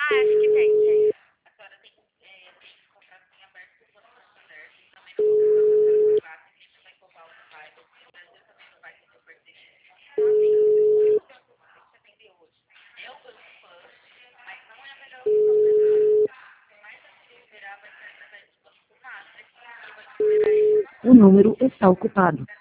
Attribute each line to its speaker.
Speaker 1: Ah, acho que tem, tem.
Speaker 2: O número está ocupado.